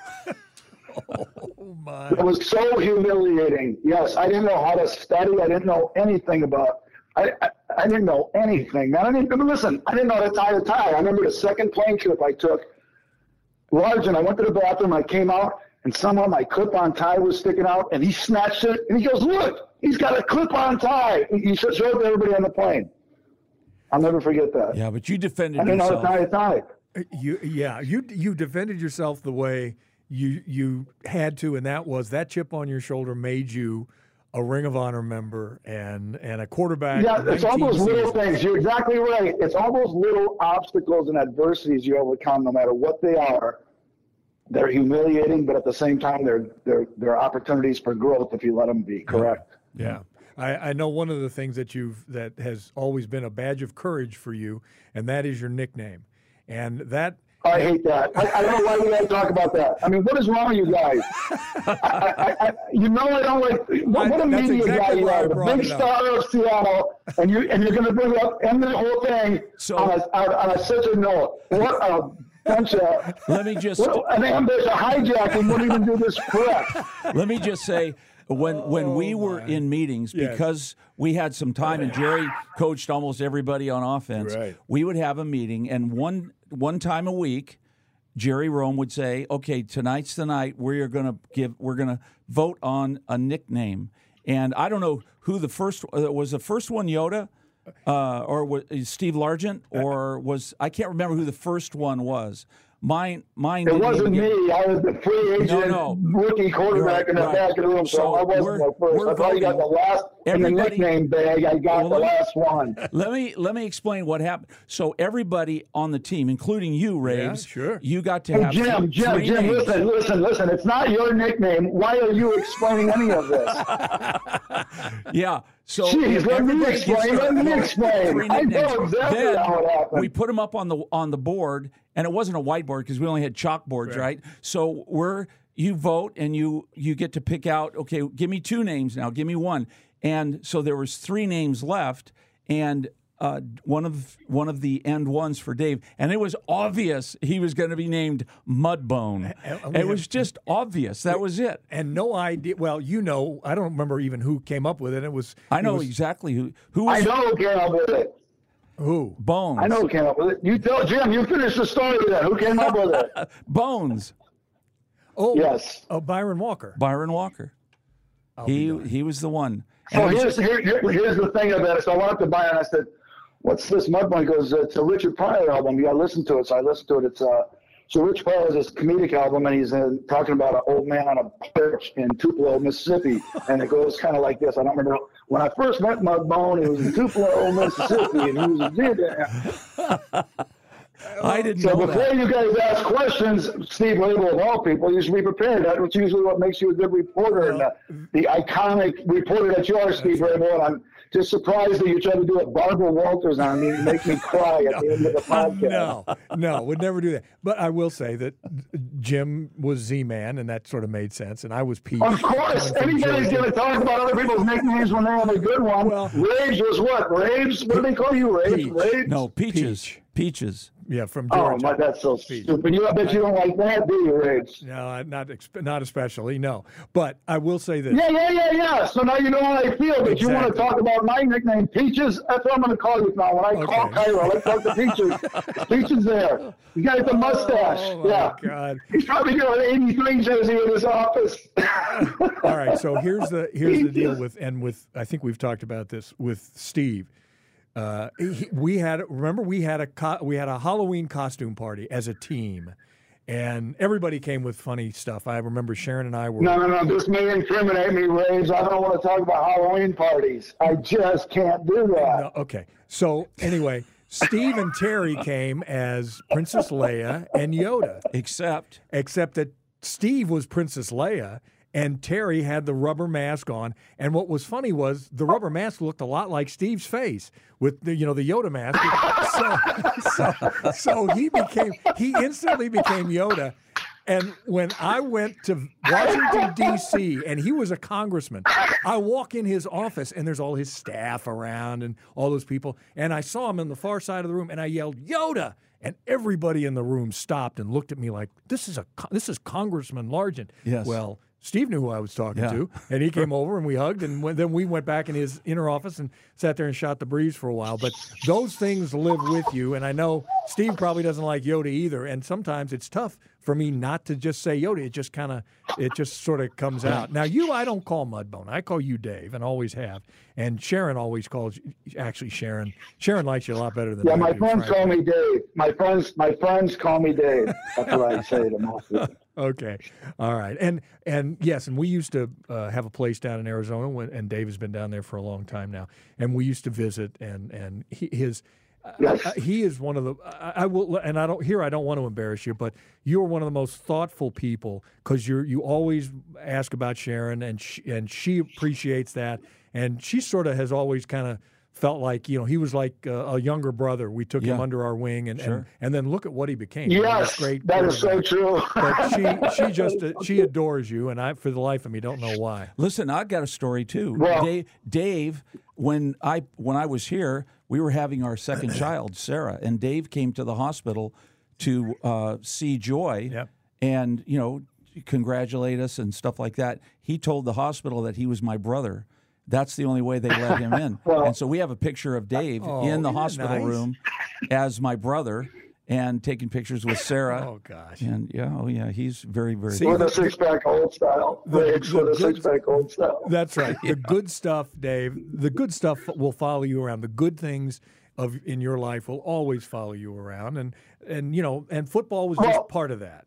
Oh, my. It was so humiliating. Yes, I didn't know how to study. I didn't know anything about I, I, I didn't know anything, man. I didn't even listen. I didn't know how to tie a tie. I remember the second plane trip I took, large, and I went to the bathroom. I came out, and somehow my clip-on tie was sticking out, and he snatched it, and he goes, look, he's got a clip-on tie. He showed it to everybody on the plane. I'll never forget that. Yeah, but you defended I didn't yourself. know how to tie a tie. You, yeah, you you defended yourself the way you you had to, and that was that chip on your shoulder made you a Ring of Honor member and and a quarterback. Yeah, it's all those little seasons. things. You're exactly right. It's all those little obstacles and adversities you overcome, no matter what they are. They're humiliating, but at the same time, they're they're they're opportunities for growth if you let them be. Correct. Yeah. I, I know one of the things that you've that has always been a badge of courage for you, and that is your nickname. And that I hate that. I, I don't know why we gotta talk about that. I mean, what is wrong with you guys? I, I, I, you know I don't like what, what a That's media exactly guy you why I are, the brought big it up. star of Seattle, and you and you're gonna bring up end the whole thing So- on a on, on a such a note. What a bunch of Let me just what, an ambush, a hijacking wouldn't even do this correct. let me just say, when when we were in meetings, Yes. because we had some time and Jerry coached almost everybody on offense, Right. we would have a meeting, and one one time a week, Jerry Rome would say, "Okay, tonight's the night we're going to give we're going to vote on a nickname." And I don't know who the first uh, was. The first one Yoda, uh, or was Steve Largent, or was I can't remember who the first one was. Mine, mine. It didn't wasn't even get- me. I was the free agent No, no. rookie quarterback Right, in the right. back of the room, so, So I wasn't we're- the first. we're I thought you got the voting. last in the Everybody- nickname bag. I got Well, the let me- last one. Let me let me explain what happened. So everybody on the team, including you, Raves, sure. you got to Hey, have Jim, three Jim, Jim, names. listen, listen, listen. It's not your nickname. Why are you explaining any of this? Yeah. So Jeez, let me everybody gets explain. their- Let me explain. three I nicknames. know exactly Then how it happened. we put them up on the on the board, and it wasn't a whiteboard because we only had chalkboards, right. right? So we're you vote, and you you get to pick out. Okay, give me two names now. Give me one. And so there was three names left, and uh, one of one of the end ones for Dave, and it was obvious he was going to be named Mudbone. And- It was just obvious. That was it. And no idea. Well, you know, I don't remember even who came up with it. It was. I know it was, exactly who who I was know who came up with it. who. Bones. I know who came up with it. You tell Jim. You finish the story then. Who came up with it? Bones. Oh, Yes. Oh, Byron Walker. Byron Walker. I'll be He darned. he was the one. So And it was here's here, here- here's the thing about it. So I went up to Byron. I said, "What's this Mudbone?" He goes, "It's a Richard Pryor album. You got to listen to it." So I listened to it. It's uh, so Rich Pryor has this comedic album, and he's uh, talking about an old man on a porch in Tupelo, Mississippi, and it goes kind of like this. I don't remember when I first met Mudbone. It was in Tupelo, Mississippi, and he was a kid. I didn't So know before that. you guys ask questions, Steve Label of all people, you should be prepared. That's usually what makes you a good reporter, and the, the iconic reporter that you are, Steve Label. And I'm just surprised that you tried to do it Barbara Walters on me and make me cry at the end of the podcast. No, no, would never do that. But I will say that Jim was Z-Man, and that sort of made sense. And I was Pete. Of course, anybody's going to talk about other people's nicknames when they have a good one. Well- Rage was what? Rage? What do they call you? Rage? Peach. Rage? No, peaches. Peach. Peaches. Yeah, from Oh, Georgia. my, that's so stupid. You, I bet you don't like that, do you, Rage? No, I- not exp- not especially. No, but I will say this. Yeah, yeah, yeah, yeah. So now you know how I feel, but you want to Exactly. talk about my nickname, Peaches? That's what I'm going to call you now. When I call Okay. Cairo, let's talk to Peaches. Peaches there. You got the mustache. Oh, my yeah. God. He's probably doing eighty-three jersey in his office. All right, so here's the here's the deal with and with I think we've talked about this with Steve. Uh, he, we had remember we had a co- we had a Halloween costume party as a team, and everybody came with funny stuff. I remember Sharon and I were No, no, no. This may incriminate me, Rage. I don't want to talk about Halloween parties. I just can't do that. No, okay. So anyway, Steve and Terry came as Princess Leia and Yoda, Except except that Steve was Princess Leia and Terry had the rubber mask on. And what was funny was the rubber mask looked a lot like Steve's face with the, you know, the Yoda mask. So, so, so he became, he instantly became Yoda. And when I went to Washington, D C, and he was a congressman, I walk in his office, and there's all his staff around and all those people. And I saw him on the far side of the room, and I yelled, "Yoda!" And everybody in the room stopped and looked at me like, this is a this is Congressman Largent. Yes. Well, Steve knew who I was talking Yeah. to, and he came over and we hugged, and when, then we went back in his inner office and sat there and shot the breeze for a while. But those things live with you, and I know Steve probably doesn't like Yoda either, and sometimes it's tough for me not to just say Yoda. It just kind of, it just sort of comes out. Now, you, I don't call Mudbone. I call you Dave, and always have. And Sharon always calls, actually Sharon, Sharon likes you a lot better than Yeah, I my do, friends frankly. call me Dave. My friends, my friends call me Dave. That's what I say to most people. Okay, all right, and and yes, and we used to uh, have a place down in Arizona, when, and Dave has been down there for a long time now, and we used to visit, and and he, his. Yes. Uh, he is one of the. I, I will, and I don't here. I don't want to embarrass you, but you're one of the most thoughtful people because you're you always ask about Sharon, and she, and she appreciates that, and she sort of has always kind of felt like, you know, he was like a, a younger brother. We took him Yeah. under our wing, and, Sure. and and then look at what he became. He was a Yes, great that is so quarterback. true. But she she just uh, she adores you, and I, for the life of me, don't know why. listen, I've got a story too. Well- Dave, Dave, when I when I was here, we were having our second child, Sarah, and Dave came to the hospital to uh, see Joy, Yep. and you know, congratulate us and stuff like that. He told the hospital that he was my brother. That's the only way they let him in. Well- and so we have a picture of Dave Oh, in the isn't that hospital nice? room as my brother, and taking pictures with Sarah. Oh gosh. And yeah, oh yeah, he's very, very. See, With a six pack old style. Rage with a six pack old style. That's right. The good stuff, Dave. The good stuff will follow you around. The good things of in your life will always follow you around, and and you know, and football was just Well- part of that.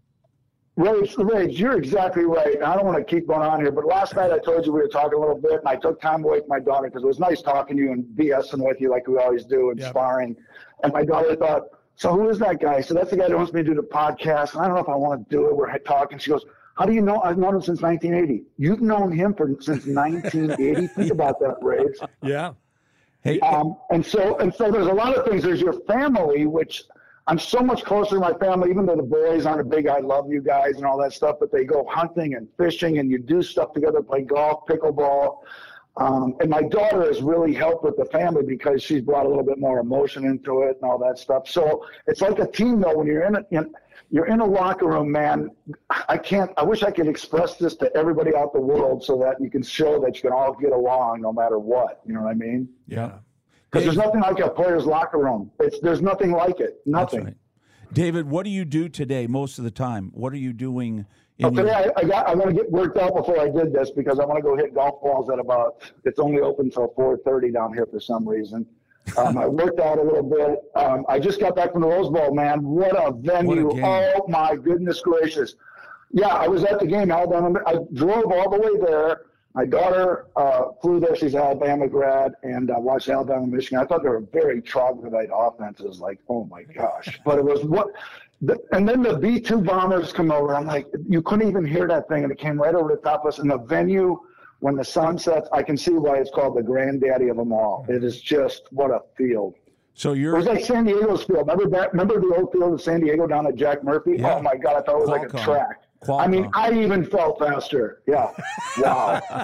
Rage, Rage, you're exactly right. And I don't want to keep going on here, but last night I told you we were talking a little bit, and I took time away from my daughter because it was nice talking to you and BSing with you like we always do and Yep. sparring. And my daughter thought, so who is that guy? So that's the guy that wants me to do the podcast. And I don't know if I want to do it. We're talking. She goes, How do you know? I've known him since nineteen eighty. You've known him for since nineteen eighty. Think about that, Raves. Yeah. Hey, Um, and so, and so there's a lot of things. There's your family, which I'm so much closer to my family, even though the boys aren't a big, I love you guys and all that stuff, but they go hunting and fishing and you do stuff together, play golf, pickleball. Um, and my daughter has really helped with the family because she's brought a little bit more emotion into it and all that stuff. So it's like a team though, when you're in a, in, you're in a locker room, man. I can't, I wish I could express this to everybody out the world so that you can show that you can all get along no matter what. You know what I mean? yeah. Because there's nothing like a player's locker room. It's, there's nothing like it. Nothing. That's right. David, what do you do today most of the time? What are you doing? In Oh, today your... I, I got. I want to get worked out before I did this because I want to go hit golf balls at about. It's only open till four thirty down here for some reason. Um, I worked out a little bit. Um, I just got back from the Rose Bowl, man. What a venue! What a game. Oh my goodness gracious! Yeah, I was at the game. Alabama. I drove all the way there. My daughter uh, flew there. She's an Alabama grad, and I uh, watched Alabama, Michigan. I thought they were very troglodyte offenses. Like, oh my gosh! But it was what. The, and then the B two bombers come over. I'm like, you couldn't even hear that thing, and it came right over the top of us. And the venue, when the sun sets, I can see why it's called the granddaddy of them all. It is just what a field. So you're. It was like San Diego's field. Remember that? Remember the old field of San Diego down at Jack Murphy? Yeah. Oh my God, I thought it was like a Qualcomm. track. Qualcomm. I mean, I even felt faster. Yeah. Wow.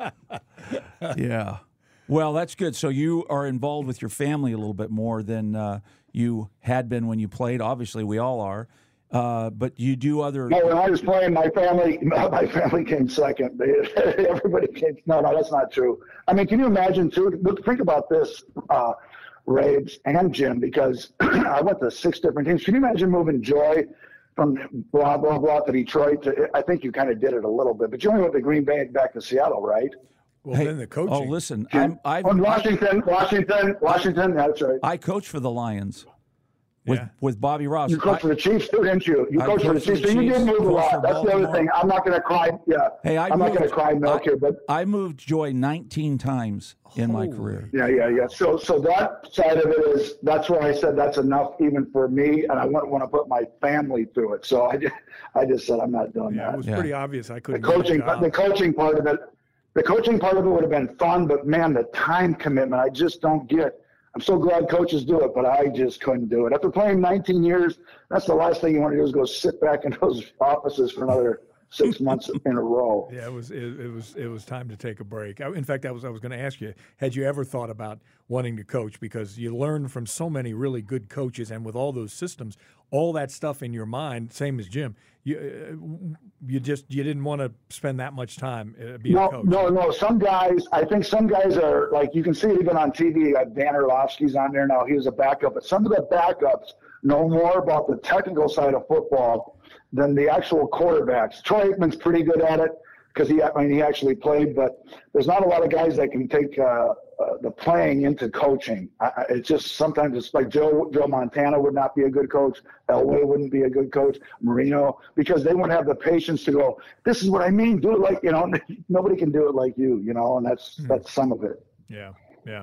Yeah. Well, that's good. So you are involved with your family a little bit more than uh, you had been when you played. Obviously, we all are. Uh, but you do other. No, when I was playing, my family, my family came second. They, everybody came. No, no, that's not true. I mean, can you imagine too? Look, think about this, uh, Raves and Jim, because I went to six different teams. Can you imagine moving Joy from blah blah blah to Detroit? To, I think you kind of did it a little bit, but you only went to Green Bay and back to Seattle, right? Well, Hey, then the coaching. Oh, listen, I'm, I've, On Washington, Washington, Washington. That's right. I coach for the Lions with Yeah. with Bobby Ross. You coached for the Chiefs too, didn't you? You I coached for the coached for Chiefs, the so you Chiefs, did move a coached lot. for That's the other Baltimore. thing. I'm not going to cry. Yeah, Hey, I I'm not going to moved- cry milk I- here, but I moved Joy nineteen times in my Holy. career. yeah, yeah, yeah. So, so that side of it is that's where I said that's enough even for me, and I wouldn't want to put my family through it. So I just, I just said I'm not doing Yeah, it that. was Yeah. pretty obvious I The couldn't. get a coaching, job. the coaching part of it, the coaching part of it would have been fun, but man, the time commitment, I just don't get. I'm so glad coaches do it, but I just couldn't do it. After playing nineteen years, that's the last thing you want to do is go sit back in those offices for another six months in a row. Yeah, it was it, it was it was time to take a break. I, in fact, I was I was going to ask you, had you ever thought about wanting to coach? Because you learn from so many really good coaches, and with all those systems, all that stuff in your mind, same as Jim. You uh, you just you didn't want to spend that much time uh, being No, a coach. no, no. Some guys, I think some guys are like, you can see it even on T V. Like Dan Orlovsky's on there now. He was a backup, but some of the backups know more about the technical side of football than the actual quarterbacks. Troy Aikman's pretty good at it because he, I mean, he actually played, but there's not a lot of guys that can take uh, uh, the playing into coaching. I, I, it's just sometimes it's like Joe Joe Montana would not be a good coach. Elway wouldn't be a good coach. Marino, because they wouldn't have the patience to go, this is what I mean. Do it like, you know, nobody can do it like you, you know, and that's Hmm. that's some of it. Yeah, yeah.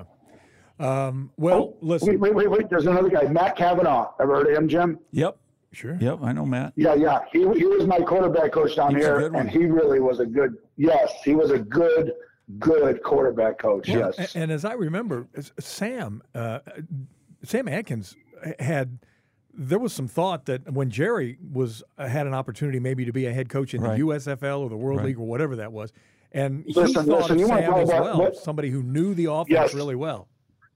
Um, well, Oh, listen. Wait, wait, wait, wait. There's another guy, Matt Cavanaugh. Ever heard of him, Jim? Yep. Sure. Yep. I know Matt. Yeah, yeah. He he was my quarterback coach down He was a here, good one. and he really was a good. Yes, he was a good, good quarterback coach. Well, yes. a- And as I remember, s- Sam uh, Sam Atkins had there was some thought that when Jerry was uh, had an opportunity maybe to be a head coach in Right. the U S F L or the World Right. League or whatever that was, and he Listen, thought listen, of you wanna Sam talk as about well, what- somebody who knew the offense Yes. really well.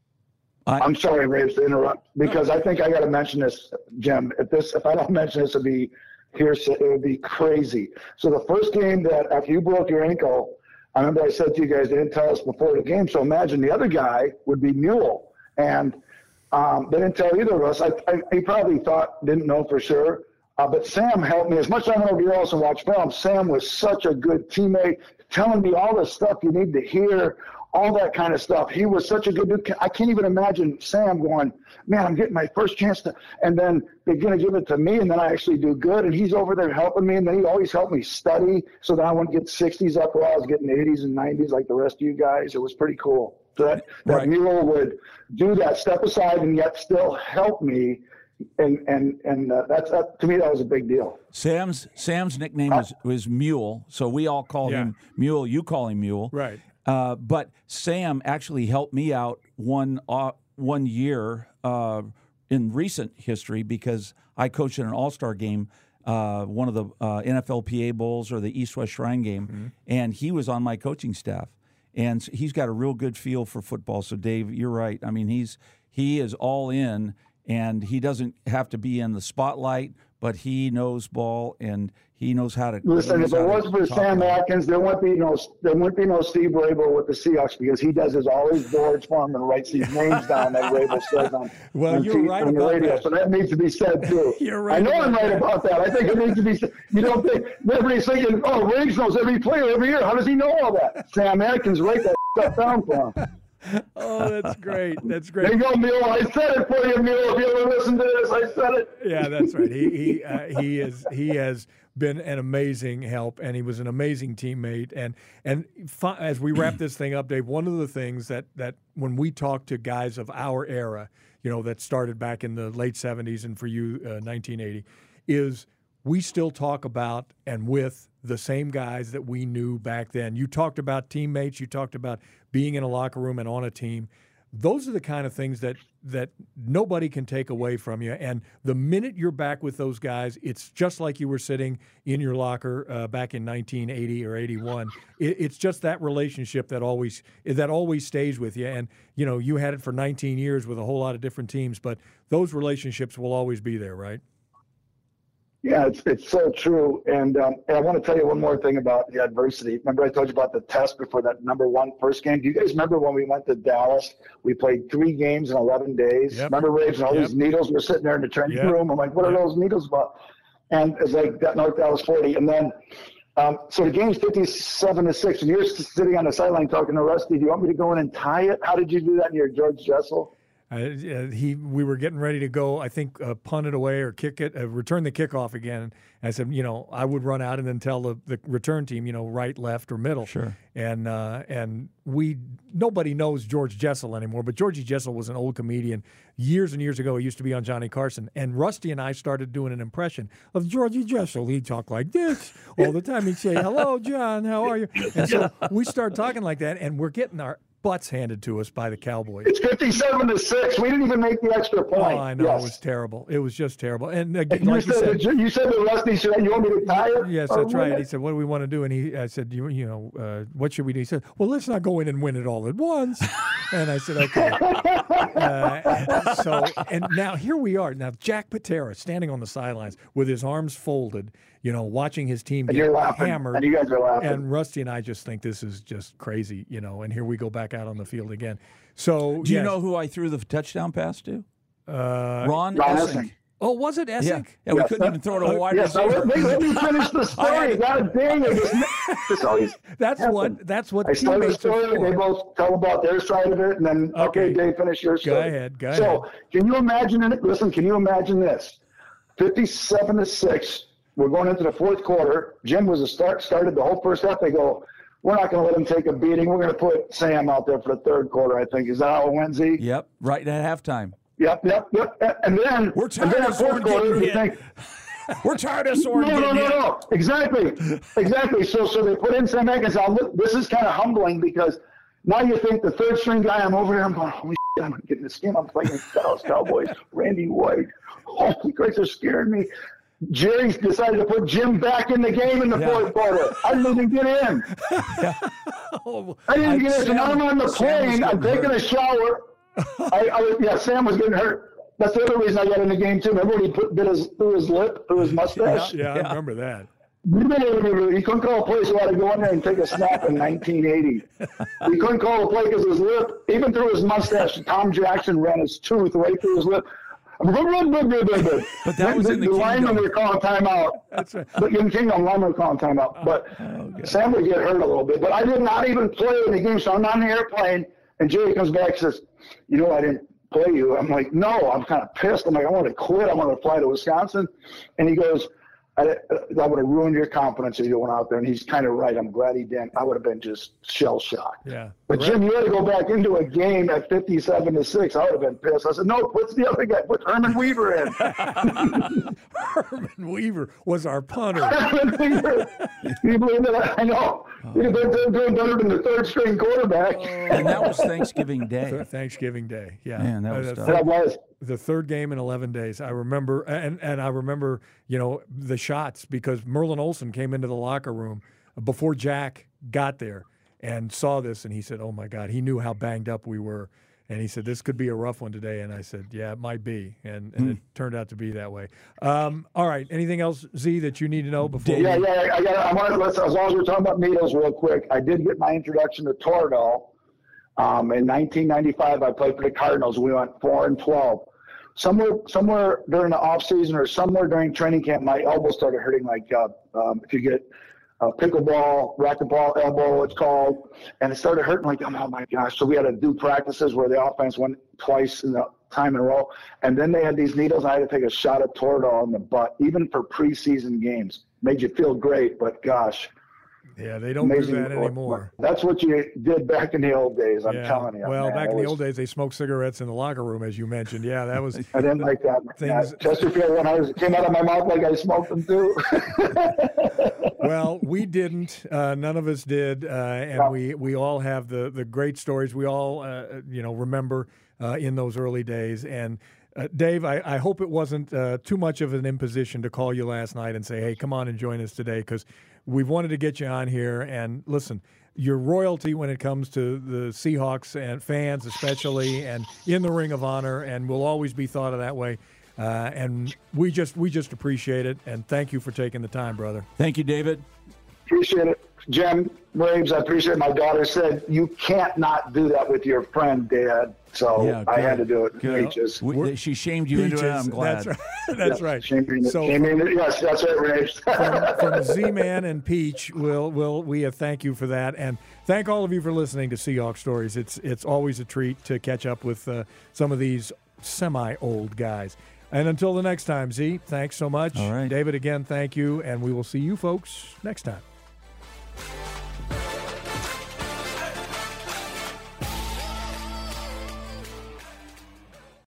I'm sorry, Raves, to interrupt because I think I got to mention this, Jim. If this, if I don't mention this, it'd be here's it would be crazy. So the first game that after you broke your ankle, I remember I said to you guys they didn't tell us before the game. So imagine the other guy would be Mule, and um, they didn't tell either of us. I, I he probably thought didn't know for sure. Uh, but Sam helped me as much as I went over your house and watched film. Sam was such a good teammate, telling me all the stuff you need to hear. All that kind of stuff. He was such a good dude. I can't even imagine Sam going, man, I'm getting my first chance to, and then they're going to give it to me, and then I actually do good. And he's over there helping me, and then he always helped me study so that I wouldn't get sixties up while I was getting eighties and nineties like the rest of you guys. It was pretty cool. So that, that Right. Mule would do that, step aside, and yet still help me, and and and uh, that's that, to me that was a big deal. Sam's Sam's nickname was, was Mule, so we all call Yeah. him Mule. You call him Mule, Right. Uh, but Sam actually helped me out one uh, one year uh, in recent history because I coached in an All-Star game, uh, one of the uh, N F L P A Bowls or the East-West Shrine game, mm-hmm. and he was on my coaching staff. And he's got a real good feel for football. So, Dave, you're right. I mean, he's he is all in, and he doesn't have to be in the spotlight, but he knows ball and he knows how to. Listen, if it wasn't for Sam Atkins, there wouldn't be no there wouldn't be no Steve Rabel with the Seahawks because he does his all his boards for him and writes these names down that Rabel says on, well, on, you're T- right on the about radio. that. So that needs to be said too. You're right. I know I'm right that. about that. I think it needs to be said. You don't think everybody's thinking, oh, Riggs knows every player every year. How does he know all that? Sam Atkins write that stuff down for him. Oh, that's great. That's great. There you go, Mule. I said it for you, Mule. If you ever listen to this, I said it. Yeah, that's right. He he uh, he is he has been an amazing help, and he was an amazing teammate. And and fi- as we wrap this thing up, Dave, one of the things that that when we talk to guys of our era, you know, that started back in the late seventies, and for you, uh, nineteen eighty, is we still talk about and with the same guys that we knew back then. You talked about teammates. You talked about being in a locker room and on a team. Those are the kind of things that that nobody can take away from you. And the minute you're back with those guys, it's just like you were sitting in your locker uh, back in nineteen eighty or eighty-one. It, it's just that relationship that always that always stays with you. And you know, you had it for nineteen years with a whole lot of different teams, but those relationships will always be there, right? Yeah, it's it's so true. And, um, and I want to tell you one more thing about the adversity. Remember I told you about the test before that number one first game? Do you guys remember when we went to Dallas? We played three games in eleven days. Yep. Remember, Raves, and all Yep. these needles were sitting there in the training Yep. room. I'm like, what Yep. are those needles about? And it's like that North Dallas forty. And then, um, so the game's fifty-seven to six, and you're sitting on the sideline talking to Rusty. Do you want me to go in and tie it? How did you do that in your George Jessel? Uh, he, we were getting ready to go, I think, uh, punt it away or kick it, uh, return the kickoff again. And I said, you know, I would run out and then tell the, the return team, you know, right, left, or middle. Sure. And uh, and we nobody knows George Jessel anymore, but Georgie Jessel was an old comedian years and years ago. He used to be on Johnny Carson, and Rusty and I started doing an impression of Georgie Jessel. He'd talk like this all the time. He'd say, "Hello, John, how are you?" And so we started talking like that, and we're getting our butts handed to us by the Cowboys. It's fifty-seven to six. We didn't even make the extra point. Oh, I know. Yes. It was terrible. It was just terrible. And again, You, like you said, said, you said to Rusty, should I, you want me to tie it? yes, or that's right. win He it? said, "What do we want to do?" And he, I said, "You, you know, uh, what should we do?" He said, "Well, let's not go in and win it all at once." And I said, "Okay." Uh, so, and now here we are. Now Jack Patera standing on the sidelines with his arms folded, you know, watching his team And get you're laughing. hammered. And you guys are laughing. And Rusty and I just think this is just crazy, you know. And here we go back out on the field again. So, Do you yes, know who I threw the touchdown pass to? Uh, Ron, Ron Essink. Essink. oh, was it Essink? Yeah, yeah. We Yes, couldn't that- even throw to a wide Yes, now receiver. let, me, let me finish the story. God dang it. Just, just always That's happen. what. That's what I started the teammates are story, for. they both tell about their side of it, and then, okay, Okay. Dave, finish your story. ahead, go So, ahead. can you imagine it? Listen, can you imagine this? fifty-seven to six, we're going into the fourth quarter. Jim was a start, started the whole first half. They go, we're not going to let him take a beating. We're going to put Sam out there for the third quarter, I think. Is that how it went, Z? Yep, right at halftime. Yep, yep, yep. And then, We're and tired then of at fourth Soren quarter, getting you hit. think, We're tired of Soren No, no, getting no, hit. no. Exactly. Exactly. So so they put in Sam Atkins. Now, look, this is kind of humbling because now you think the third string guy, I'm over here, I'm going, holy shit, I'm getting this game. I'm playing the Dallas Cowboys. Randy White. Holy Christ, they're scaring me. Jerry decided to put Jim back in the game in the Yeah. fourth quarter. I didn't even get in. Oh, I didn't I- get in. So now I'm on the Sam was plane. I'm getting taking hurt. a shower. I, I was, yeah, Sam was getting hurt. That's the other reason I got in the game, too. Remember when he put bit his, through his lip, through his mustache? yeah, I Yeah. remember that. He couldn't call a play, so I had to go in there and take a snap in nineteen eighty. He couldn't call a play because his lip, even through his mustache, Tom Jackson ran his tooth right through his lip. But that was in the linemen Kingdom. were calling timeout. That's right. But in Kingdom, linemen were calling timeout. But Sam would get hurt a little bit. But I did not even play in the game, so I'm on the airplane, and Jerry comes back and says, you know, I didn't play you. I'm like, no, I'm kind of pissed. I'm like, I want to quit. I want to fly to Wisconsin. And he goes, I, that would have ruined your confidence if you went out there. And he's kind of right. I'm glad he didn't. I would have been just shell shocked. Yeah. But Right. Jim, you had to go back into a game at fifty-seven to six. I would have been pissed. I said, no, put the other guy. Put Herman Weaver in. Herman Weaver was our punter. Herman Weaver. You believe that? I know. He'd have been doing better than the third string quarterback. And that was Thanksgiving Day. Th- Thanksgiving Day. Yeah. Man, that Uh, was the tough. third- That was. the third game in eleven days. I remember, and, and I remember, you know, the shots because Merlin Olsen came into the locker room before Jack got there and saw this, and he said, "Oh my God," he knew how banged up we were, and he said, "This could be a rough one today." And I said, "Yeah, it might be," and, and it turned out to be that way. Um, all right, anything else, Z, that you need to know before? Yeah, we... yeah. I got. I want to. Let's. As long as we're talking about needles, real quick. I did get my introduction to Toradol. Um, in nineteen ninety-five, I played for the Cardinals. We went four and twelve. Somewhere, somewhere during the off season or somewhere during training camp, my elbow started hurting. Like uh, um, if you get uh, pickleball, racquetball elbow, it's called, and it started hurting. Like, oh my gosh! So we had to do practices where the offense went twice in the time in a row, and then they had these needles. I had to take a shot of Toradol in the butt, even for preseason games. Made you feel great, but gosh. Yeah, they don't Amazing. do that anymore. That's what you did back in the old days. I'm Yeah. telling you. Well, man. back It in the was- old days, they smoked cigarettes in the locker room, as you mentioned. Yeah, that was. I didn't like that. Yeah, Things- Chesterfield, when I was, it came out of my mouth like I smoked them too. Well, we didn't. Uh, none of us did, uh, and No. we, we all have the, the great stories. We all, uh, you know, remember uh, in those early days. And uh, Dave, I, I hope it wasn't uh, too much of an imposition to call you last night and say, "Hey, come on and join us today," because we've wanted to get you on here. And listen, your royalty when it comes to the Seahawks and fans, especially, and in the Ring of Honor, and will always be thought of that way. Uh, and we just we just appreciate it, and thank you for taking the time, brother. Thank you, David. Appreciate it. Jim Braves, I appreciate it. My daughter said, you can't not do that with your friend, Dad. So Yeah, I had to good. do it. Good. Peaches. We, she shamed you into it. Peaches, I'm glad. That's right. That's Yeah, right. Shame me- So shame me- yes, that's right, Braves. from, from Z-Man and Peach, we'll, we'll, we have thank you for that. And thank all of you for listening to Seahawks Stories. It's, it's always a treat to catch up with uh, some of these semi-old guys. And until the next time, Z, thanks so much. All right. David, again, thank you. And we will see you folks next time.